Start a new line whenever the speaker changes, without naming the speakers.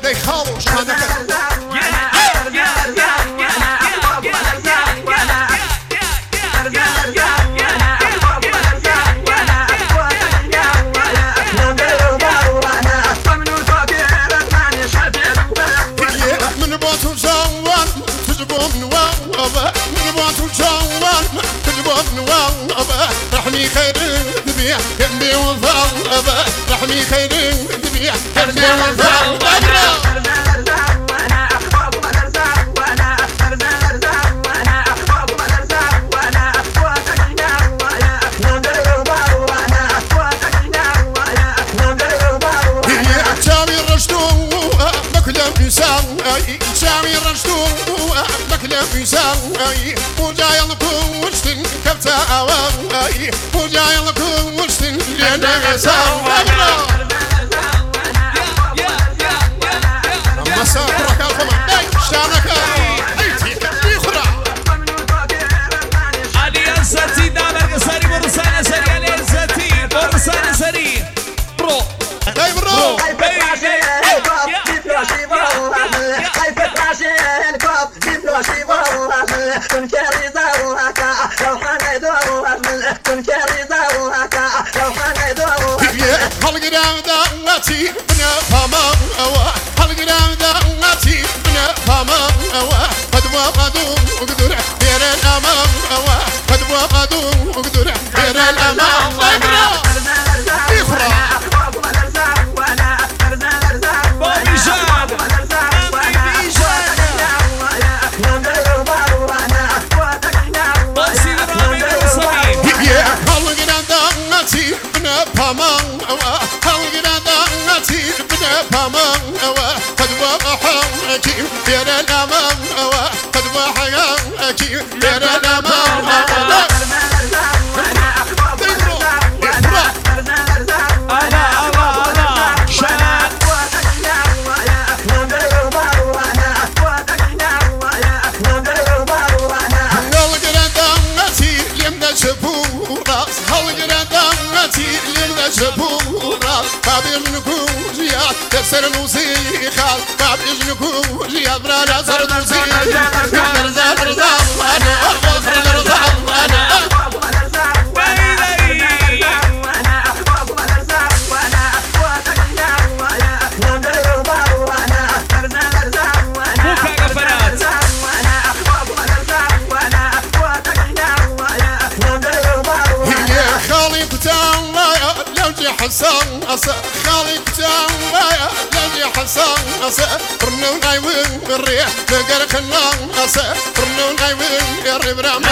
دي خالو شانك من بوتو جوان تجبون وابا من بوتو جوان تجبون وابا رحمي خير دبيع كنبي وفاء رحمي خير دبيع كنبي وفاء شامي رشدو مكلف يساوي وجاي لكم وشتن كبتا اواي وجاي لكم وشتن لنا يساوي اما سافرك الفمان شانك ايتيك يخرع
علي الزتي دابر قصري برسانة سري علي الزتي برسانة سري برو
اي برو هالقدام بنا فما هالقدام دعوتي بنا فما قد وقدوا وقدر غير الامام قد وقدوا وقدر غير الامام يخرع قد وحاكي غير الامام قد وحاكي غير الامام تسر نوسي خال باب يجنكو جياد برانا زر نوسي زر زر انا اخبر زر انا حسان أسا خالي بتاعي لدي حسان أسا رنون عيون الريح بقر خنان أسا رنون عيون الريح